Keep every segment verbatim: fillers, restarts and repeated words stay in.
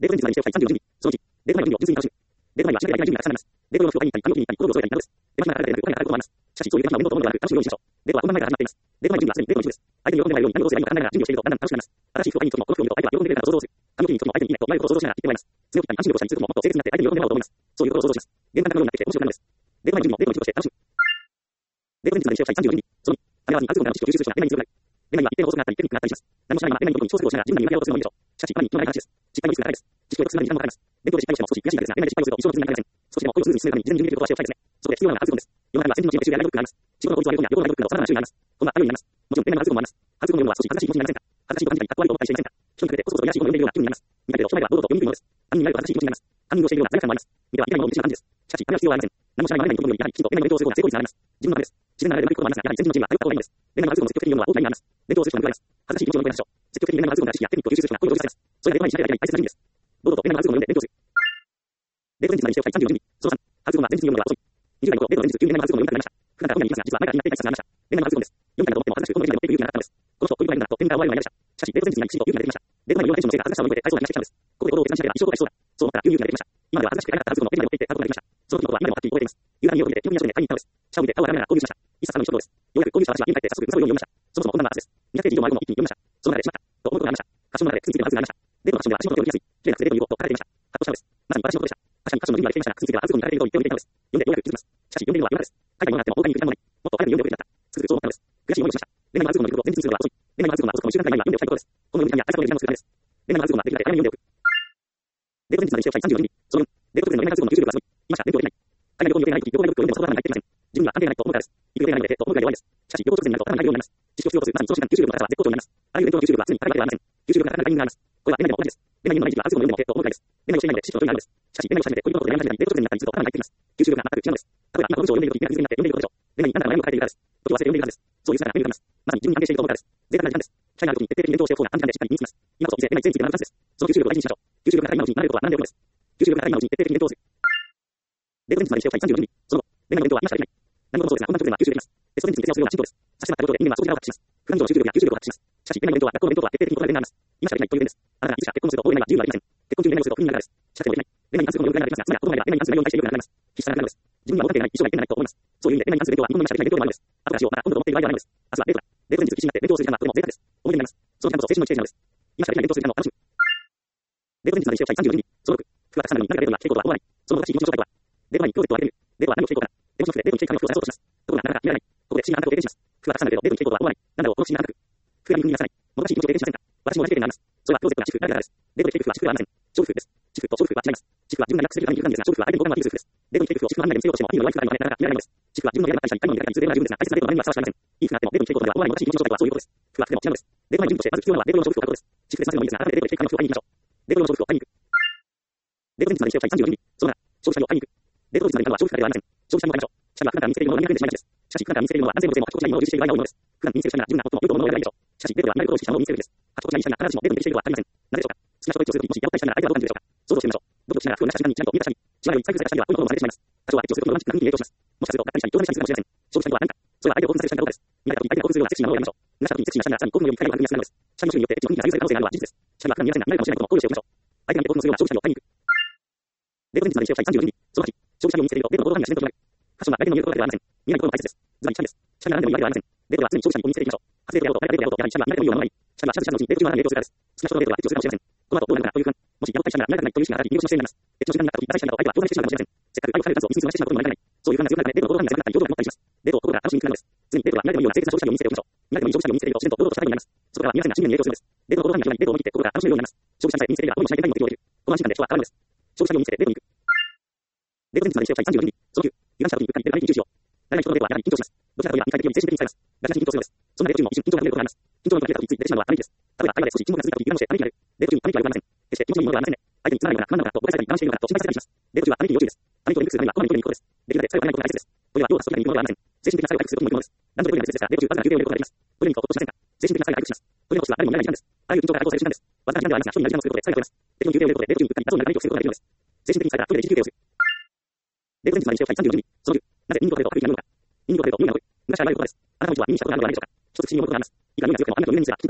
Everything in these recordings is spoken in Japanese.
デート前日までに使用さんじゅうよじそのいち、デート前の準備を純粋に楽しむ。デート前はしなければいけない準備がたくさんあります。デートの目標を会議に対に、単語に対に、単語を添えたり、などです。デート前からある程度お金がかかることもあります。しかし、そういう時間は面倒と思うのではなく、楽しむようにしましょう。デートは本番前から始まっています。デート前の準備はすでにデートの一部です。相手に喜んでもらえるように何をすればいいのか考えながら準備をしているとだんだん楽しくなります。新しい服を買いに行くときも、この服を見ると相手は喜んでくれるから想像する。髪を切りに行くときも相手にいいねとうまいことを想像しながら言ってもらいます。強気に安心をしたりするともっと誠実になって相手に喜んでもらおうと思います。そういうことを想像します。現場のようになってきて面白くなるのです。デート前の準備もデートの一部として楽しむ。デート前日までに使用したさんじゅうよじそのに、ためらわずにアルツコンからの知識を吸収しながら、デートに強くなる。デートには一定の遅くなったり、テクニックがあったりします。何もしないままデートにどんどん調整をしながら、順番に言い訳をするのもいいでしょう。しかし、一般に一のない話です。失敗のリスクが高いです。知識を良くするのに時間もかかります。デートで失敗をしても少し悔しいですが、デートで失敗をすると一生の積み上げません。少しでも恋をスムーズに進めるために事前に準備できることはしておきたいですね。そこで必要なのがアルツコンです。世の中には先人の知恵やライブブックがあります。仕事の効率を上げるときや、業のライブブックなど様々な種類があります。今度はあるようになります。もちろん、データのアルツコンもあります。アルツコンの読むのは少し恥ずかしい気持ちになりませんか？恥ずかしいと感じたり、かっこ悪いと思ったりしていませんか？人に比べてコツコツとやらしいことを読んでいるような気分になります。見たけど、人前では堂々と読みにくいものです。犯人になると恥ずかしい気持ちになります。犯人をしているような罪悪感もあります。見てはいけないものを見てしまう感じです。しかし、これは必要はありません。何もしないままでないことより、やはりきちんとデータの勉強をする方が成功率が上がります。自分のためです。自然な流れでうまくいくこともありますが、やはり前人のチームは頼った方がいいのです。データのアルツコンを積極的に読むのは大きな意味があります。勉強をする人は報われます。恥ずかしい気持ちを乗り越えましょう。積極的にデータのアルツコンから知識やテクニックを吸収する人が恋を落ち着けます。それがデータにしなければいけない大切な準備です。堂々とデータのアルツコンを読んで勉強する。デート前日までにしておきたいさんじゅうよじそのさん、アルツコンは前日に読むのが遅い。にじゅう代の頃、デートの前日急にデータのアルツコンを読みたくなりました。普段から本には言いますが、実は前からやっていたいさつがありました。データのアルツコンです。読みたいと思っても恥ずかしく、今度の時代で持っていく勇気がなかったのです。この人、こういう場合になると、データを終わるようになりました。しかし、デート前日になりきちんと勇気が出てきました。デート前のいろんなテンションのせいか恥ずかしさを覚えて体操を流してきたのです。ここで行動を決断しなければ一生後悔しそうだ。そう思ったら急に勇気が出てきました。今では恥ずかしくてなかったアルツコンのデータに持っていって買うことができました。その時のことは今でもはっきり覚えています。夕飯によく見て、記憶に足を入れて買いに行ったのです。シャワーを浴びて顔を洗いながら購入しました。一冊の書です。ようやく購入した私は家に帰って早速嘘を読みました。そもそもこんなのはずです。にひゃくページ以上もあるのを一気に読みました。その中でしまった。と思うことがありました。歌詞の中でついているはずがありました。デートのファッションでは足元を読みやすい。綺麗なスレートに言おうと書かれていました。ハッとしたのです。まさに私のことでした。確かにファッションの準備はできていましたが、ついているはアルツコンに書かれていると言っておいていたのです。読んでようやく気づきます。しかし読んでいるのは夜中です。書いたものがあっても他に行く時間もない。もっと早く読んでおくべきだった。つくづくそう思ったのです。悔しい思いをしました。レナのアルツコンの言うことを前日にするのは遅い。レナのアルツコンは遅くともいっしゅうかんくらい前には読んでおきたいことです。この読み時間や対策の時間の作り方です。レナのアルツコンはできるだけ早めに読んでおく。デート前日までにしておきたいさんじゅうよじそのよん、デート特典のレナアルツコンの吸収力がすごい。いました。勉強できない。彼が旅行に予定ない時、旅行のブックを読んでもそのことは何も入っていません。自分には関係ないと思うからです。行く予定ないので、と思うくらいで終わりです。しかし、旅行直前になると頭に入るようになります。知識を必要とする、まさにその時間、吸収力の高さは絶好調になります。あらゆる勉強の吸収力は常に高いわけではありません。吸収力が高いタイミングがあります。これはレナでも同じです。レナに読む毎日はアルツコンの読んでもと思うくらいです。レナをしていないので知識の興味があるのです。しかし、レナをし始めて、こういうことでレナのためにデート直前になったりすると頭に入ってきます。吸収力が全く違うのです。例えば、今この文章を読んでいるとき、目が不自然になって読んでいることでしょう。レナに何だか悩みを抱えているからです。時を忘れて読んでいるからです。そういう姿が目に浮かびます。まさに自分に関係していると思うからです。贅沢な時間です。機会があるときに徹底的に勉強をしておく方が短時間でしっかり身につきます。今こそ人生、レナに全について学ぶチャンスです。その吸収力を大事にしましょう。吸収力が高い今のうちに学べることは何でもいいのです。吸収力が高い今のうちに徹底的に勉強をする。デート前日までにしておきたいさんじゅうよじその後、レナの勉強は今しかできない。何事もそうですが、本番直前は吸収できます。テスト前日に訂正をするような進歩です。差し迫ったことで人間は少し力を発揮します。普段以上の集中力や吸収力を発揮します。しかし、レナの勉強は学校の勉強とは徹底的に異なる点があります。今しかできないという点です。あなたがいつしか結婚すると当然は自由がありません。結婚中にレナをすると不妊になるからです。しかしでもできない。レナに関することの余裕ができますが、妻や子供がいればレナに関する内容に対して余裕がなくなります。必死さがなくなるのです。自分には戻っていない一生がいけないと思います。そういう意味でレナに関する勉強は日本の今しかできない勉強でもあるのです。後からしよう、また今度と思っている場合ではないのです。明日はデートだ。デート前日必死になって勉強する時間はとても贅沢です。思い出になります。その時間こそ青春の一ページなのです。今しかできない勉強する時間を楽しむ。デート前日までにしておきたいさんじゅうよじそのろく、服がたくさんなのに何かデートには傾向とは思わない。その難しい気持ちの正体とは、デート前にクローゼットを開ける。デートは何をしていこうかな。デートの服でデートに着ていく髪を服を探そうとします。ところがなかなか決められない。ここで不思議な感覚を経験します。服がたくさんなるけどデートに着ていこうとは思わない。なんだろう、この不思議な感覚。服が見にくいになさない。もどかしい気持ちを経験しませんか？私も同じ経験があります。それはクローゼットが私服ならではです。デートで着ていく服は私服ではありません。勝負服です。私服と勝負服は違います。私服は自分がリラックスするために着る感じですが、勝負服は相手に僕がアピールする服です。デートに着ていく服を私服の判断で見せようとしても、いいの弱い服があるのでなかなか決められないのです。私服は自分のやりたい人に一回も見られないいつでも自分ですが、大切なデートの前にはふさわしくありません。いい服があってもデートに着ていくことでは思わないもどかしい気持ちの正体はそういうことです。服は服でも違うのです。デート前に準備としてまず必要なのはデート用の勝負服を買うことです。私服でさせるのもいいですが、改めてデートで着ていく髪の服を買いに行きましょう。デート用の勝負服を買いに行く。デート前日までにしておきたいさんじゅうよじそのなな、消費者を買いに行く。デート当日までに買うのは消費者ではありません。消費者を買いましょう。しかし、普段から身につけているものが苦手でしまいがちです。しかし、普段から身につけているものは安全も性も八骨ないものを重視している場合が多いのです。普段身につける人なら自分が最も良いと思うものを選べばいいでしょう。しかし、デートではあまりことを意識したものを身につけるべきです。八骨ない人なら必ずしもデートに適しているとは限りません。なぜでしょうか。好きな人と一致をするとき、もしやろうとしたなら相手はどう感じるでしょうか。想像してみましょう。ドキドキしながら服を脱した瞬間にちらりと見た下に、しまいより財布された下にはこういうものを真似てしまいます。多少はエッチをすることにロマンチックな雰囲気に影響します。もしかすると、がっかりしたり、興奮したりするかもしれません。そうした人は何か。それは相手を興奮させる下になることです。見られたとき相手が興奮するようなセクシーなものをやめましょう。脱したときにセクシーな下にはさらに興奮より光を当てるやすくなるのです。下の種類によってエッチの雰囲気が左右される可能性があるのは事実です。下には普段見えませんが、見られるかもしれないことも考慮しておきましょう。相手が見て興奮するような消費者を買いに行く。デート前日までにしておきたいさんじゅうよじそのはち、消費者を身につけているとデートの行動範囲が自然と広がる。ファッションは相手の見えることだけではありません。見えないことも大切です。つまり、下着です。下には何でもいいわけではありません。デートは常に消費者に身につけていきましょう。初デートやろうと、誰かデートやろうと、やはり下には慣れてもいいようなものがいい。下にはシャツシャツのうちにデート中は何でデートをするからです。好きな人とのデートはエッチをするかもしれません。この後どうなるかという不安。もしやろうとしたなら慣れたくないという意識が働き、見落としの姿勢になります。エッチの時間になった時、正しい人と相手は共感してしまうかもしれません。せっかく愛をされる数を一日に増やしてしまうことにもなりかねない。そういう不安が強くなるため、デートの行動範囲が狭くなったり、堂々と思ったりします。デートを心が楽しみにくくなるのです。常にデートは慣れてもいいような清潔な消費者を身につけておきましょう。慣れてもいい消費者を身につけていると自然と堂々とした態度になります。そこからは皆さんが信念に影響するのです。デートの行動範囲が広がり、デートを見て心が楽しめるようになります。消費者さえ身につけていれば、どうにもしない展開にも適応できる。この安心感で人は変わるのです。消費者を身につけてデートに行く。デート前日までにしておきたいさんじゅうよじそのきゅう、油断した時にうっかりデートに集中しよう。誰が人とのデートはやはり緊張します。どちらかといえば理解的より精神的に使います。ガチガチに緊張するのです。そんなデート中も一瞬緊張が出ることがあります。緊張のことが出た時について出てしまうのはため息です。例えば会話で少し沈黙が続いた時、油断をしてため息が出る。デート中にため息はよくありません。決して気持ちのいいものではありませんね。相手につまらないのかな、不満なのかと誤解されたり、油断しているのかと心配されたりします。デート中はため息に要注意です。ため息をリミックするためにはこまめにトイレに行くことです。できるだけ作用がないことが大切です。トイレは用を足す時に行くものではありません。精神的な作用を回復することにも行くものです。男女でトイレが別ですが、デート中わずかな休憩を入れることができます。トイレに行くことをしませんか？精神的な作用が回復します。トイレの個室は誰にも見られない時間です。あらゆる緊張から解放される時間です。わずかな時間ではありますが、人になる時間を作ることで作用が取れます。適度に休憩を入れることでデート中にうっかり画像に流れをすることができるのです。精神的に疲れたらトイレで一時休憩をする。デート前日までにしておきたいさんじゅうよじそのじゅう、なぜニンニクを食べると悪い気になるのか。ニンニクを食べると匂いが多い。昔から言われることです。あなたのうちはニンニクを食べることがないでしょうか。一つ口に思うことがあります。いくら匂いが強くても雨と濡れ水がきちんと取れるなど、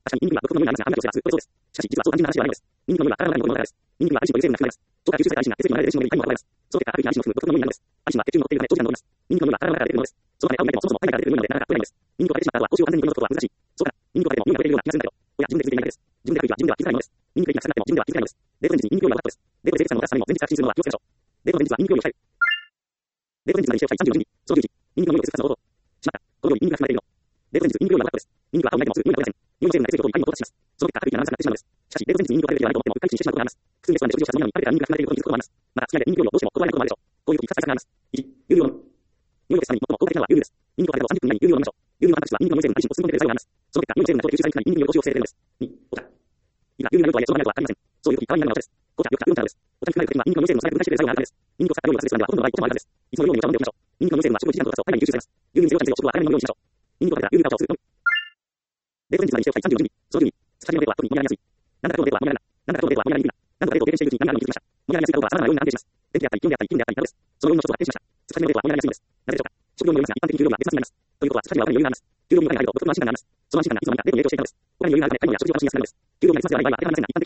確かに、ニンニクは毒のようにありますが、あんまりと知らず、これそうです。しかし、実はそう単純な話ではないのです。ニンニクの無理は体のものです。ニンニクはアリシンという成分が含まれます。そうか、吸収されたアリシンが血液の流れで死ぬのに痛みを与えます。そう結果、アルキンアリシンを含む毒のようになるのです。アリシンは血中に乗っているため長時間残ります。ニンニクの無理は体の中から出ているものです。そのため、顔に出てもそもそも体から出ているのでなかなか取れないのです。ニンニクを食べてしまった後は口臭を完全に取り除くことは難しい。そうか、ニンニクを食べても匂いが取れているような気がするんだけど、おや、自分で気づいていないだけです。自分で食う時は自分では気づかないのです。ニンニクが臭くなっても自分では気づかないのです。デート前日にニンニク料理は悪ことです。デートで清潔さのを出すためにも前日から口にするのは気をつけましょう。デート前日はニンニク料理を控える。デート前日までにしておきたいさんじゅうよじ、そのじゅうじ、ニンニクの匂いを薄くさせの音。しまった。このようにニンニクが含まれているの。デート前日ニンニク料理は悪ことです。ニンニクは顔に出てもすぐ匂いが取れません。匂い成分が血液を通り肺に到達します。その結果、吐く息が長くなってしまうのです。しかし、デート前日にニンニクを食べるべきではないと思っても、うっかり口にしてしまうことがあります。普通にレストランで食事をしたつもりなのに、食べてたらニンニクが含まれていることに気づくこともあります。また、付き合いでニンニク料理をどうしても断れないこともあるでしょう。こういう時、二つ対策があります。いち、有料の匂いを消すために最も効果的なのは有料です。ニンニクを食べた後さんじゅっぷん以内に有料を飲みましょう。有料の私はニンニクの匂い成分がアリシンを吸い込んでくれる作用があります。その結果、匂い成分が取れ吸収されにくいニンニクの量を吸収されているのです。に、お茶。いや、有料な量とはいえ、そのままではありません。そういう時、代わりになるのです。紅茶、緑茶、ウーロン茶などです。お茶に含まれるテにはニンニクの匂い成分を最悪分解してくれる作用があるからです。ニンニクを使った料理をする人ではほとんどの場合、こともあるからです。いつも料理にお茶を飲んでおきましょう。ニンニクの匂い成分は食後いちじかんとかと体内に吸収されます。牛乳に強い感じで食後は早めに飲むようにしましょう。ニンニクを食べたら有料なお茶をするのみ。デート前日までにしておきたいさんじゅうよじ、そのじゅうに、疲れのデートは特に盛り上がりやすい。なんだか今日のデートは盛り上がらない。なんだか今日のデートは盛り上がりにくいな。なんとかデートを経験しているうちに何が見つけました。盛り上がりやすいかどうかは様々な要因が関係します。電気であったり、気温であったり、気分であったり、などです。その要因の一つを発見しました。疲れのデートは盛り上がりやすいのです。なぜでしょうか。食料によりますが、一般的に給料は別冊になります。ということは、疲れには他に余裕があります。給料に他に入ると独特の安心感があります。その安心感がいつの間にかデートに影響していたのです。他に余裕があるため、買い物や食事を楽しみやすくなるのです。給料になりますではない場合は当てはまりませんが、一般的には通じるはずです。他に余裕がある時にデートをしたいですね。他に余裕がある時にデートをしたいですね。社会人同士のデートはいつも盛り上がることでしょうが、疲れ人のデートはいつも盛り上がらないことでしょう。給料になりますではない場合は当てはまりませんが、一般的には通じるはずです。他に余裕がある時にデートをしたいですね。社会人同士のデートはいつも盛り上がることでしょうが、疲れ人のデートはいつも盛り上がらないことでしょう。給料になりますではない場合は当てはまりませんが、一般的には通じるはずです。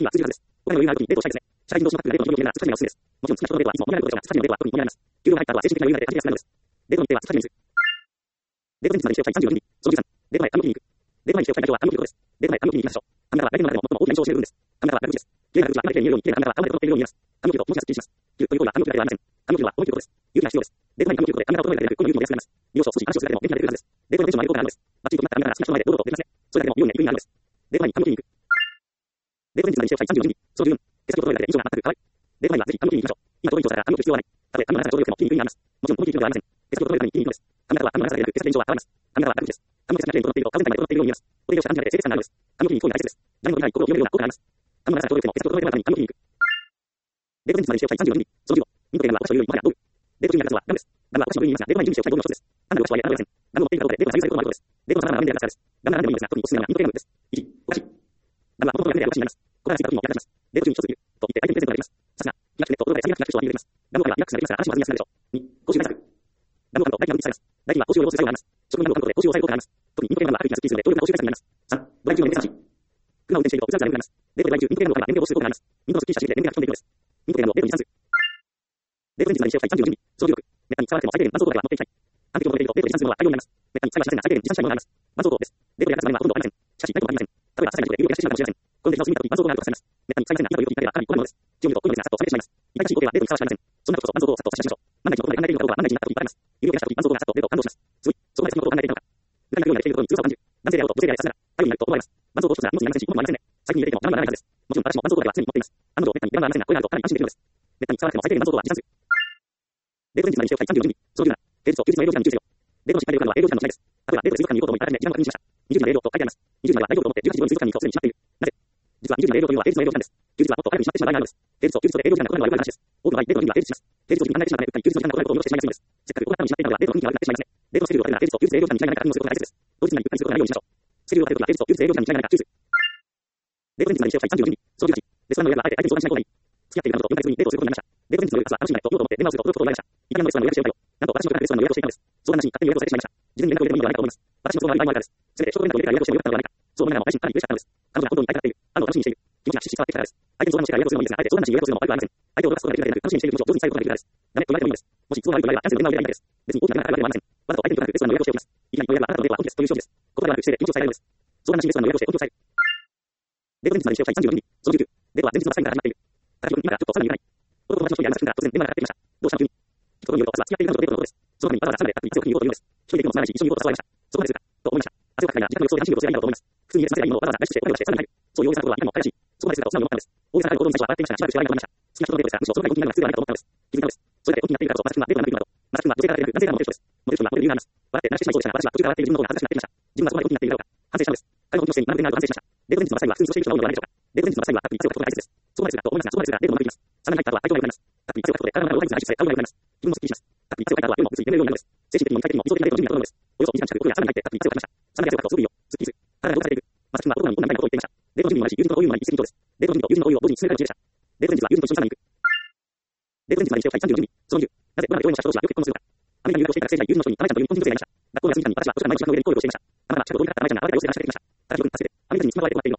給料が入った後は精神的な余裕が出て走りやすくなるのです。デートの日程は疲れに水。デート前日までにしておきたいさんじゅうよじ、そのじゅうさん、デート前髪を切りに行く。デート前にしておきたい内容は髪を切ることです。デート前髪を切りに行きましょう。髪型は来年の中でも最も大きな印象を占める部分です。髪型は外国人です。綺麗な口はあまり綺麗に見えるように、綺麗な髪型は顔まで整っているように見えます。髪を切ると、もしやすっきりします。切るという行為は髪を切るだけではありません。髪を切るは思い切ることです。勇気が必要です。デート前に髪を切ることで髪型を整えられる、この勇気も出やすくなります。美容師を少し話をするだけでも元気が出るはずです。デートのテンションを上げる効果があるのです。バッチリとなった髪型が好きな人の前で堂々と出ますね。それだけでも妙に意味があるのです。デート前に髪を切りに行く。デート前日までにしておきたいさんじゅうよじ、そのじゅうよん、手先を整えられて印象が全く変わる。デート前にはぜひ髪を切りに行きましょう。今遠い人だから髪を切る必要はない。たとえ髪の長さがちょうどよくても切りにくいになります。もちろん思い切り切るのではありません。手先を整えるために切りに行くのです。髪型は髪の長さでなく手先の印象は変わります。髪型は外国人です。髪の毛先が綺麗に整っていると顔全体まで整っているように見えます。これでをした感じが出て清潔感があるのです。髪を切りに行く行為が大切です。誰も見ない心を広めるような効果があります。髪の長さがちょうどよくても手先を整えるために髪を切りに行く。デート前日までにしておきたいさんじゅうよじ、そのじゅうご、インドというのは私のよりもはや道具。デート中になるのはガムです。ガムは私のよりにいますが、デート前に準備しておきたい道具の一つです。ガムの私はやらないません。ガムを持っているかどうかでデートが左右されることもあることです。デートの様々なガムでやるからです。ガムは何でもいいのですが、特におすすめなのはインド系ガムです。いち、お菓子。ガムは元々やめでお菓子になります。小話が時にも役立ちます。デート中に一ついると言って相手にプレゼントができます。さすが、リラックスネット、どこで最悪な人は見えます。ガムを買えばリラックスされますから安心はずにやすくなるでしょう。に、口臭対策。ガムを買うと代金が分泌されます。代金は口臭を予防する作用があります。食品ガムを買うことで口臭を抑える効果があります。特にインド系ガムは歩きがすっきりするので強力な口臭対策になります。さん、ドライブ中の運転さんし。車を運転しているとうつらつが眠くなります。デートでドライブ中、インド系ガムを買えば眠気を防止する効果があります。インドのすっきりした刺激で眠気が吹き飛んでいくのです。インド系ガムをデートに算数。デート前日までにしておきたいさんじゅうよじ、そのじゅうろく、めったに触らなくても最低限満足度では乗っていきたい。完璧を求めているとデートに算するのは大量になります。めったに使いはしませんが最低限持参したいものがあります。満足度です。デートで役立つまではほとんどありません。しかし、大量もありません。例えば、ささいなことで有料を出してしまうかもしれません。このデータを過ぎた時満足度があるとさせます。めったに使いませんが、今という時にかなり怖いものです。気を見ると、こういうのですが、さっと冷めてしまいます。痛々しい工程はデートに使わしません。そんなことこそ満足度をさっと差し出しましょう。万が一のことまで考えているのかどうかは万が一になった時にバレます。有料を出した時満足度がさっとデートを感動します。すごい。そこまで先のことを考えているのか。具体的なようになっていることに強さを感じる。男性であろうと女性であれさすが。太陽になると思われます。満足度を一つなら荷物になりませんし、物もありませんね。最近入れていても何もならないはずです。もちろん私も満足度だけは常に持っています。案の定めったにいらんのはありませんが、これがあるとかなり安心できるのです。めったに触らなくても最低限満足度は持参する。デート前日までにしておきたいさんじゅうよじ、そのじゅうなな、平日と休日の営業時間に注意せよ。デートのしっかり営業時間は営業時間の違いです。例えば、デートで水族館に行こうと思い、あらかじめ時間を確認しました。にじゅうじまで営業と書いてあります。にじゅうじまでは大丈夫と思ってじゅうはちじごに水族館に行くとすでにしまっている。なぜ実はにじゅうじまで営業というのは平日の営業時間です。休日はもっと早くにしまってしまう場合があるのです。平日と休日とで営業時間が異なるのはよくある話です。多くの場合、デートの意味は平日します。平日の時に考えてしまうため、うっかり休日の時間が異なることを見落としてしまいやすいのです。せっかく行ったのにしまっていたのでは、デートの雰囲気が悪くなってしまいますね。デートのスケジュールを立てるなら平日と休日で営業時間に違いがないか確認をすることが大切です。同日に何か確認をすることが大切です。当日にうっかりすることがないようにしましょう。スケジュールを立てるときは平日と休日で営業時間に違いがないか確認することが大切です。デート前日までにしておきたいさんじゅうよじ、そのじゅうはち、レストランの予約はあえて相手に相談しない方がいい。付き合っている彼女とよんかげつぶりにデートをすることになりました。デート前日の予約は楽しみないと言おうと思って電話をすると届くことになりました。イタリアのレストランの予約してよかよ。なんと私のプランでレストランの予約をしていたのです。相談なしに勝手に予約をされてしまいました。事前に連絡を入れてもいいのではないかと思います。私の都合が悪い場合もあるからです。せめてショートメントを入れてから予約をしてもよかったのではないか。そう思いながらも内心かなり嬉しかったのです。彼女が本当に会いたがっている。あの楽しみにしている。気持ちがしっしり伝わってきたからです。相手に相談をしてから予約をするのもいいですが、あえて相談なしに予約をするのも悪くありません。相手を驚かすことができるだけでなく、楽しみにしている気持ちを上手に伝えることができるからです。ダメと言われてもいいのです。もし都合が悪い場合はキャンセルの電話を入れないです。別に大きな電話があるわけでもありません。わざと相手にとなくレストランの予約をしておきます。いきなり予約はあなたのデートは本日という勝負です。言葉ではなくしてで気持ちを伝えられるのです。相談なしにレストランの予約をして本気を伝える。デート前日までにしておきたいさんじゅうよじ、そのじゅうきゅう、デートは前日の朝から始まっている。高木君、今からちょっとさらに行かない。男友達の人に話しかけたら突然電話がかかってきました。どうしたの急に。聞くことによると、私は付き合っている彼女とデートのことです。そのためにわざわざ朝までたっぷり汗をかきに行こうというのです。一人で行くのもつまらないし、一緒に行こうと誘われました。そこまでするか、と思いました。汗をかきながら時間の予想で安心事をすればいいのだと思います。普通に家でさせればいいものをわざわざ外出して、お金をしてさらに入る。そういう大げさなことはいかにも怪しい。そこまでするかと素直に思ったのです。大げさな行動に最初は笑っていましたが、しばらくして笑いが止まりました。好きな人のデートですから、むしろそのぐらい本気になるのが普通ではないかと思ったのです。気づいたのです。それだけ本気になっているからこそ、まさしく今デートになっているからこそ、まさしく今デートになっているからこそ、まずくはモテるからでなく、男性からモテる理由があります。モテる人にはモテる理由があります。笑って話してしまいそうでしたが、私は途中から笑っている自分の方が恥ずかしくなっていました。自分はそこまで本気になっているだろうか。反省したのです。彼の本気のせいにまるでなると反省しました。デート前日の最後は普通に過ごしている人のものではないでしょうか。デート前日の最後はたっぷり汗をかくことが大切です。そこまでするかと思いますが、そこまでするがデートもうまくいきます。さらに入った後は相手が良くなります。たっぷり汗をかくことで体の中を大きくなりさせ、顔が良くなります。気分もすっきりします。たっぷり汗をかいた後は夜もぐっすり眠れるようになるのです。精神的にも肉体的にも理想的なデートの準備が整うのです。およそにじかん近くプールやサウナに入ってたっぷり汗をかきました。サウナで汗をかくとすぐいいよ。すっきりする。体が動かされていく。まさしく今男に女みたいなことを言っていました。デートの準備もあるし、友人とのお湯もあり、一石二鳥です。デートの準備と友人のお湯を同時に進める感じでした。デート前日は友人と一緒にサウナに行く。デート前日までにしておきたいさんじゅうよじ、そのじゅう、なぜ僕らが病院の社長とはよく結婚するのか。アメリカに留学していた学生時代、友人の人に、アメちゃんという日本人女性がいました。学校の休み時間に私はどちらの前の時間の上で交流をしていました。アメは近くを通りかかったアメちゃんが私を寄せて話しかけてきました。私はよく助けて、アメリカに付きまとわれてもらっているのは、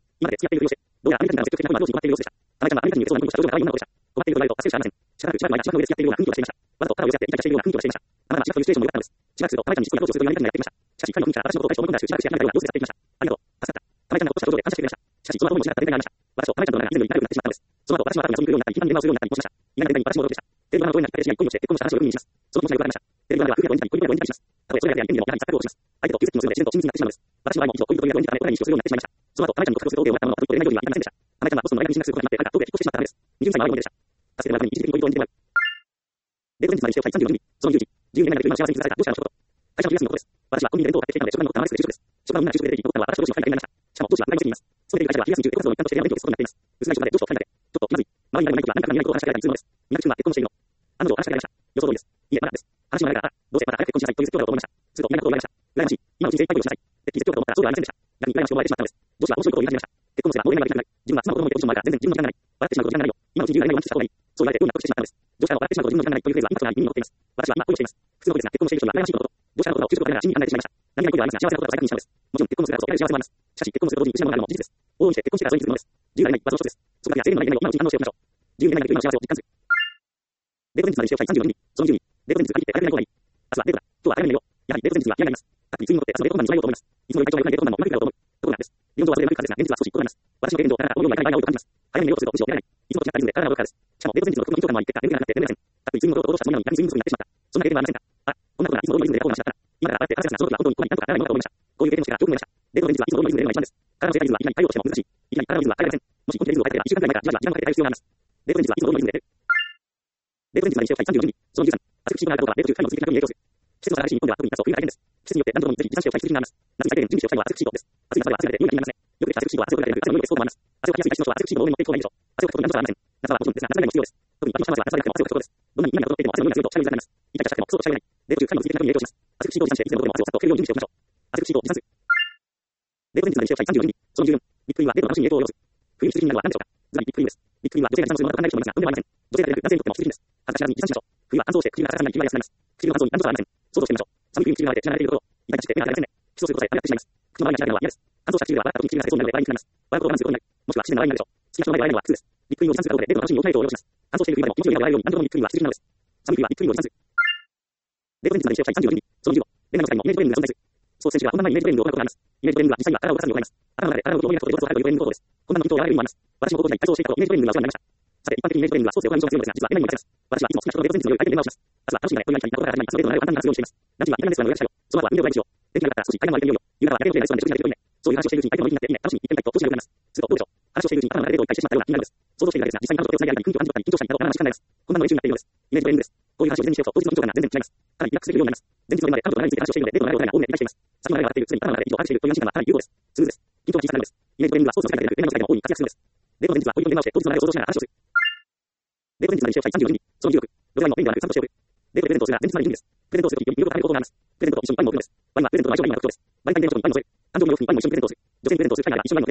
っているとなると発生者ありません。しばらくしばらく間違う上で付き合っているような雰囲気をしていました。わざと肩を寄せ合ってイチャイチャしているような雰囲気をしていました。あなたは違うというシチュエーションも良かったのです。しばらくすると、たまちゃんに実は彼女をすると言われたくなってきました。しかし、彼の雰囲気から私のことを対して思い込んだらしく、しばらくし合いながら様子をさせていました。ありがとう。助かった。たまちゃんがことしたことで感謝してくれました。しかし、その後もしなかった連絡がありました。私とたまちゃんとの間が以前より仲良くなってしまったのです。その後、私は後に遊びに来るようになったり、頻繁に電話をするようになったりもしました。意外な間に私も驚きました。テレビドラマの通りになった彼氏が離婚をして結婚をした話をよく耳にします。その気持ちがよくわかりました。テレビドラマでは夫婦が恋にたり恋人が恋にたりします。たとえそれがやりにもやはり錯覚をします。相手と急接近をするので自然と親密になってしまうのです。私の場合も以上恋人と恋人が恋にたり恋に認識をするようになってしまいました。その後、たまちゃんと覚醒をする予定を終わったものの、一歩で恋愛よりはありませんでした。たまちゃんはボストンの大学に進学することになって、彼が東京へ引っ越してしまったためです。にじゅうさいのあるものでした。助けてもらうために一時的に恋人を見てもらう。デート前日までにしておきさんじゅうよじ、そのじゅうじ、じゅうよねんまえの今幸せにされたどうしたの一言。会社の昼休みのことです。私はコンビニで弁当を買ってきたので、職場のボタンをレスクで就職です。職場のみんな就職で出て行ったことは私と上司のふたりだけになりました。しかも当時は部外も責任ます。そのテレビ会社は昼休み中、エコ活動の一環として部屋の勉強をすることになっています。薄暗い職場で上司をふたりだけ。ちょっと気まずい。周りに誰もいないときは何かが見えないことを話しかけられたりするのです。みんな君は結婚しているの。案の定話しかけられました。予想通りです。いいえ、まだです。話の流れから、どうせまた早く結婚しなさいという説教だと思いました。すると、みんなのことを言われました。羨ましい。今の人生いっぱい恋をしなさい。てっきり説教かと思ったらそうではありませんでした。逆に羨ましく思われてしまったのです。上司は面白いことを言い始めました。結婚をすればもう恋愛ができなくなる。自分は妻を子供を置いてポジションもあるから全然自分の時間がない。笑ってしまうこと時間がないよ。今のうちに恋愛を満喫した方がいい。そう言われて妙に納得してしまったのです。上司からの笑ってしまうこと自分の時間がないというフレーズはインパクトがあり耳に残っています。私は今恋をしています。普通のことですが、結婚をしている人には羨ましいことと、上司からの言葉を急速と考えながら真に考えてしまいました。何が恋愛ではありますが、幸せなことを再確認したのです。もちろん結婚するからと得られる幸せもあります。しかし結婚すると同時に失うものがあるのも事実です。往々にして結婚してからそれに気づくのです。自由がない場所の一つです。そこだけが制限のない夢を今のうちに反応しておきましょう。自由がない夢の幸せを実感する。デート前日までにしておきたいさんじゅうよにん、そのじゅうに、デート前日限って早くない方がいい。明日はデートだ。今日は早めに寝よう。やはりデート前日は嫌になります。かついついに戻って明日のデート本番に備えようと思います。いつもより体調が良くないデート本番もうまくいくだろうと思う。ところなんです。理論上はそれが悪いからですが、現実は少し異なります。私の経験上、体がこのように毎回毎回多いと感じます。早めに寝ようとするとむしろ寝られない。いつもと違ったリズムで体が動くからです。しかもデート前日の服の緊張感もあり、結果眠れなくなって眠れません。かついついに戻ろうと脅したつもりなのに、何に睡眠不足になってしまった。そんな経験はありませんか。あ、こんなことがいつも通りのリズムで過去の話だったら、今から洗って汗がその時は本当にここに何とかならないものだと思いました。こういう経験をしてからよく思いました。デートの前日はいつも通りのリズムで寝るのが一番です。体の正解リズムはいきなり対応しても難しい。いきなり体のリズムは変えられません。もし本気でリズムを変えていればいっしゅうかんくらい前からじわじわ時間をかけて変える必要があります。デート前日はいつも通りのリズムで寝る。デート前日までにしておきたいさんじゅうよにん、そのじゅうさん、暑くしいことがあるかどうかはデート中ふたりの続きに影響する。季節の差が激しい日本では特に夏と冬が大変です。季節によって何度もぜひ持参しておきたい必要があります。夏に最低限準備しておきたいのは暑くしいことです。暑い夏は暑くなって良い夏になりますね。よくできた暑くしいことは汗をかいている汗をかきやすいそうと思います。汗をかきやすい体質の人は暑くしいことを多めに持っていく方がいいでしょう。汗をかくことに何度かありません。夏はもちろんですが、夏以外も必要です。特に秋のシャワーは夏はなくても汗をかくことです。どんなに今に戻っていても汗の匂いが強いとくしゃみづらくなります。痛いかしたくてもクソとくしゃみがない。デート中ふたりの続きに影響します。暑くしいことを持参していつでもどこでも汗をさっとかけるように準備しておきましょう。暑くしいことを持参する。デート前日までにしておきたいさんじゅうよにん、そのじゅうよん、ビッグクリーンはデートの楽しみに影響を及ぼす。冬に必需品なのは何でしょうか。ズバリビッグクリームです。ビッグクリームは女性が持参するものと考える人もいますが、とんでもありません。女性だけでなく男性にとっても必需品です。恥ずかしがらずに持参しましょう。冬は乾燥して唇がカサカサになり、唇が安くなります。唇の乾燥に何度かありません。想像してみましょう。寒い冬に唇が慣れて血が流れているところ、痛いかして目が離れませんね。基礎することさえ雨が降ってしまいます。口の周りが血が出るのは嫌です。乾燥した唇は笑った時に唇が腫れそうになるので笑いにくくなります。笑うことを我慢することになる。もしくは不自然な笑いになるでしょう。好きな人の前で笑えるのは苦痛です。ビッグクリームを持参することでデートの楽しみに大きな影響を及ぼします。乾燥している冬でも気持ちよい笑えるように何度もビッグクリームは必需品なのです。寒い冬はビッグクリームを持参する。デート前日までにしておきたいさんじゅうよにん、そのじゅうご、恋愛の世界にもイメージトレーニングが存在する。スポーツ選手は本番前にイメージトレーニングを行うことがあります。イメージトレーニングは実際には体を動かすのを行います。頭の中で体を動かすことを上手くなるというトレーニングのことです。こんなの緊張をやられるように思います。私も高校時代体操をしていた頃イメージトレーニングがお世話になりました。さて、一般的にイメージトレーニングはスポーツで行う印象が強いのですが、実は恋愛にも役立ちます。私はいつも好きな人のデート前日の良い体験で電話をします。まずは楽しみな恋愛に行ったことから始まり、そのデートの流れを簡単に話すようにしています。ランチはインターネットの予約したよ。その後は運動会にしよう。天気が良かったら少し階段を歩いてみようよ。夕方は夜でレストランで食事ができるといいね。そういう話をしているうちに相手のノリになっていいね。楽しみに行ってみたいと調子が良くなります。するとどうでしょう。話をしているうちに頭の中でデートを一回してしまったような気になるのです。想像しているだけですが、実際に彼女と手を繋ぎ合いに空気を感じ取ったり、緊張したりとかなり時間になります。こんなの練習になっているのです。イメージトレーニングです。こういう話を事前にしておくと、当日の緊張感が全然違います。かなりリラックスできるようになります。前日の夜まで彼女と何について話をしているので、デートの流れを大きな大きなしています。先の流れが当たっている、常に頭の中で緊張を把握しているという安心感はかなり有効です。スムーズです。緊張が小さくなるのです。イメージトレーニングはスポーツの世界だけでなく、恋愛の世界でも大いに活躍するのです。デートの前日は恋人の電話をして、当日の流れを想像しながら話をする。デート前日までにしておきたいさんじゅうよにん、そのじゅうろく、ロザインのメインではなく散歩しておく。デートでプレゼントをするなら前日までにいいんです。プレゼントをするときよく見ることがあることがあります。プレゼントと一緒にワインも送るのです。ワインはプレゼントの相性がいいのが特徴です。バレンタインデーの時にワインを添える。誕生日の洋服にワインも一緒にプレゼントをする。女性にプレゼントをする際には一緒にワインをプレゼントしましょう。ワインをメインにしておくように散歩しておくことがいい。モデルとは好きな人のプレゼントにワインを添えることがいい。モデルとは好きな人のプレゼントにワインを添えることがいい。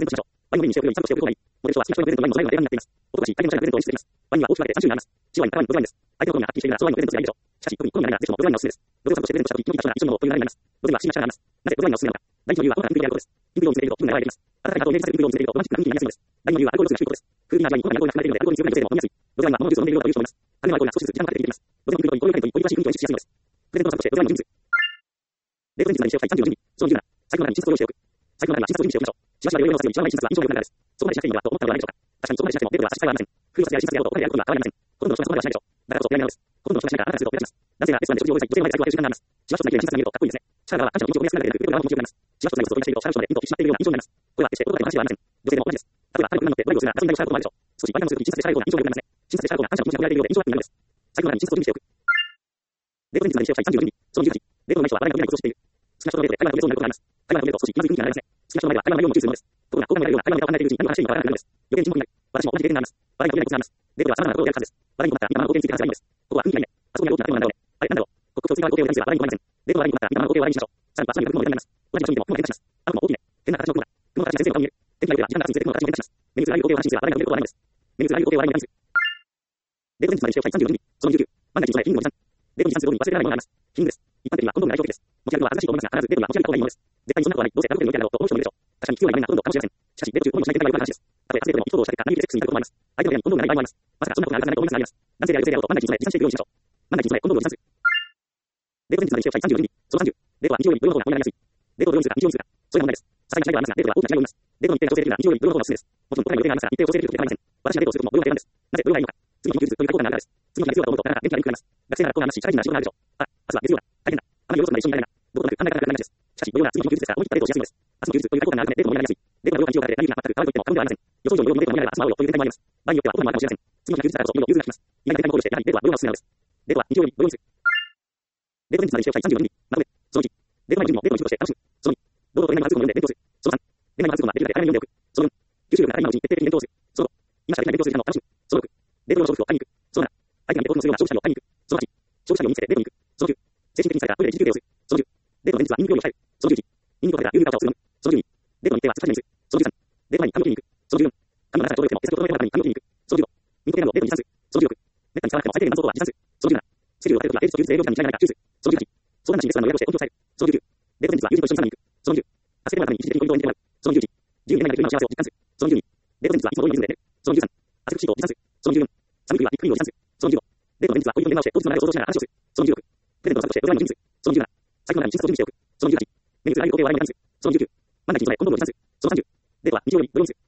男たち、相手のプレゼントをしています。ワインは大きく分けてさん種類あります。白ワイン、赤ワイン、ロゼワインです。相手の好みがはっきりしているなら、そのワインをプレゼントするがいいでしょう。しかし、特に好みがないなら、ぜひともロゼワインがおすすめです。ロゼを散歩してプレゼントしたとき、気の利いた人なら一緒に飲もうという流れになります。ロゼには不思議な力があります。なぜロゼワインがおすすめなのか。第一の理由は主なピンクであることです。ピンク色を見せていると気分が和らいでいます。温かいハートをイメージさせるピンク色を見せているとロマンチックな雰囲気になりやすいのです。第二の理由はアルコール度数が低いことです。風味や味わいに好みが濃いが含まれているので、アルコールに強い女性でも飲みやすい。ロゼワインはモノジュースを飲んでいるようという人もいます。金はアルコールが少しずつ時間をかけて入れていきます。ロゼを見ると、こういう感じに恋しい雰囲気を意識しやすいのです。プレゼントを散歩してロゼワインの人数。デート前日までにしておきたいさんじゅうよにん、そのじゅうなな、財布の中に診察を用意しておく。財布の中には診察を準備しておきましょう。しばしばいろいろなすように一番前に診察は印象が良くなるからです。そこまでしなくていいのではと思ったのではないでしょうか。確かにそこまでしなくてもデートでは差し支えはありません。夫婦の際は診察やろうと彼でやることは変わりません。ほとんどの人はそこまではしないでしょう。だからこそ嫌いなのです。ほとんどの人がしないからあなたがすると目立ちます。男性がレストランで食事を用意したり、女性の前で財布を開ける習慣があります。しばしばとないけど診察が見るとかっこいいですね。シャワーは感謝の気持ちを込めやすくなるだけでなく、デート側も気持ちよくなります。しばしばとないことをずっといたしていると、シャワーショーでピンと引き締まっているような印象になります。これは決して男だけの話ではありません。女性でも同じです。例えば、彼の車に乗ってドライブをするなら、ガソリン代を支払うこともあるでしょう。少しワインダムするときに診察で支払うような印象が良くなりますね。診察で支払うことが感謝の気持ちが込められているようで印象が良くなるのです。財布の中に診察を準備しておく。デート前日までにしておきたいさんじゅうよにん、そのじゅうはち、デートのない人は笑いが取れないことを知っている。好きな人のデートで会話が取れそうになることがあります。会話が取れると少し気まずい雰囲気が流れますね。好きな人の前では会話の内容も重視するのです。ところが、好感が得られるような会話のネタを考えているうちに何を話していいのかわからなくなるのです。余計に沈黙になる。私も同じ経験があります。笑いが取れないことがあります。デートでは様々なことをやるはずです。笑いに困ったら今の光景について話せばいいのです。ここは雰囲気がいいね。あそこには大きな建物なんだろうね。あれなんだろう。ここと次は光景をやるにすれば笑いに困りません。デートの笑いに困ったら今の光景を笑いにしましょう。さらには朝に学ぶのもネタになります。同じ場所にいても雲が出たします。あの雲も大きいね。変な形の雲だ。雲の形が先生の顔に見える。天気が良ければ時間が経つにつれて雲の形も出たします。目につらい光景を話しにすれば笑いが取れることはないのです。目につらい光景を笑いにネタにする。デート前日までにしておきたいさんじゅうよにん、そのじゅうきゅう、万が一の備え、貧の持参。デートに持参することに忘れられないものがあります。貧です。一般的にはコンドームが代表的です。持ち歩くのは恥ずかしいと思いますが、必ずデートには持ち歩いた方がいいものです。絶対にそんなことはない。どうせラブホテルに置いてあるだろうと思う人もいるでしょう。確かに勢いがないな、どんどんかもしれません。しかし、デート中雲に持ち上げてない場合の話です。例で、発生でも一方をした結果、何かセックスに至ることもあります。相手の親にコンドームがない場合もあります。まさかそんなことがあるはずがないと思いますがあります。男性である女性であろうと、万が一に備え、持参していくようにしましょう。万が一に備え、コンドームを持参する。デート前日までに使用したいさんじゅうよにミリ、そのさんじゅう。デートは日常よりブロの方が問題になりやすい。デートをブロにするか、日常にするか、それが問題です。さすがに違いはありますが、デートは大きな違いを生みます。デートの日程が調整できるなら日常よりブロの方がおすすめです。もちろん、他にも予定がありますが、日程を調整できるときは構いません。私がデートをするときもブロが定番です。なぜブロがいいのか。次の緊急術という効果があるからです。次の日が月曜だと思うと、なかなか元気が悪くなります。学生なら学校があるし、社会人なら仕事があるでしょう。あ、明日は月曜だ。大変だ。あまり夜遅くまで一緒にいられないな。どことなく考え方がなくなります。しかし、土曜が次の緊急術ですから、思い切ったデートをしやすいのです。明日の休日という効果があるため、デートもやりやすい。デートが量が日曜からで、何日が全く変わると言っても過言ではありません。予想上に夜のデートも見られば明日も会おうよという展開もあります。場合によっては男にもあるかもしれません。次の日の休日だからこそ、夜の融通が利きます。意外な展開も考慮して、やはりデートはブロがおすすめなのです。デートは日曜よりブロにする。デート前日までに使用したいさんじゅうよにミリ。まとめ。そのいち。デート前の準備もデートの一部として楽しむ。そのに。堂々と連絡がつくのを読んでデートをする。そのさん。連絡がつくのはできるだけ早めに読んでおく。そのよん。吸収力が今のうちに徹底的に伝統をする。そのご。今しかできない勉強する時間を楽しむ。そのろく。デート用の消費を買いに行く。そのなな。相手がデートをするような消費者を買いに行く。そのはち。消費者を見つけてデートに行く。そのきゅう。精神的に疲れたトイレで一時休憩をする。そのじゅう。デートの前日はニンニク料理を控える。そのじゅういち。ニンニクをかけた牛乳バターをするのみ。そのじゅうに。デートの日程はすっかりめにする。そのじゅうさん。デート前に髪を切りに行く。そのじゅうよん。髪の長さがちょうどよくても手先を整えた中に髪を切りに行く。そのじゅうご。ミントペンダルをデートに持参する。そのじゅうろく。めったに使わなくても最低限の残像は持参する。そのじゅうなな。スケジュールを立てるときは平日と休日営業時間に違いがないか注意する。そのじゅうはち。相談なしにレストランの予約をして根気を抑える。そのじゅうきゅう。デート前日は友人と一緒にサロンに行く。そのじゅう。助けてもらうために一時的に恋人を演じてもらう。そのじゅういち。じゅうに。何々と今の幸せを実感する。そのじゅうに。デート前日はいつも通りのリズムで寝る。そのじゅうさん。汗口シートを持参する。そのじゅうよん。寒い冬はビッグクリームを持参する。そのじゅうご。デートの前日は恋人の電話をして当日の流れを想像しながら話をする。そのじゅうろく。プレゼントを作成してお祝いの準備する。そのじゅうなな。最後の前に診察を準備しておく。そのじゅうはち。目に映るああいう光景を笑いに感じる。そのじゅうきゅう。万が一に備えコンドームを持参する。そのさんじゅう。デートは日曜よりブロにする。